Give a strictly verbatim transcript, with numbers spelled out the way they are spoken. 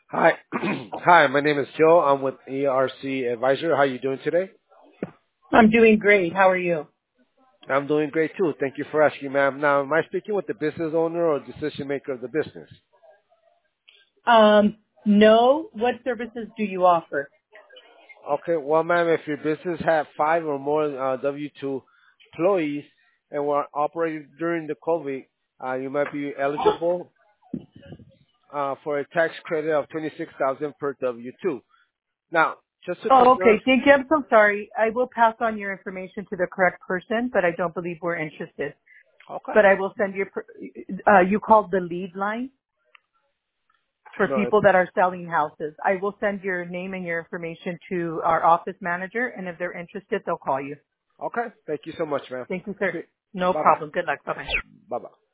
Hi. Hi, my name is Joe. I'm with E R C Advisor. How are you doing today? I'm doing great. How are you? I'm doing great too. Thank you for asking, ma'am. Now, am I speaking with the business owner or decision maker of the business? Um, no. What services do you offer? Okay, well, ma'am, if your business had five or more uh, W two employees and were operating during the COVID, uh, you might be eligible uh, for a tax credit of twenty-six thousand dollars per W two. Now, just to Oh, confirm, okay. Thank you. I'm so sorry. I will pass on your information to the correct person, but I don't believe we're interested. okay, But I will send you. per- Uh, you called the lead line for no, people that are selling houses. I will send your name and your information to our office manager, and if they're interested, they'll call you. okay. Thank you so much, ma'am. Thank you, sir. No Bye bye. problem. Good luck. Bye bye. Bye bye.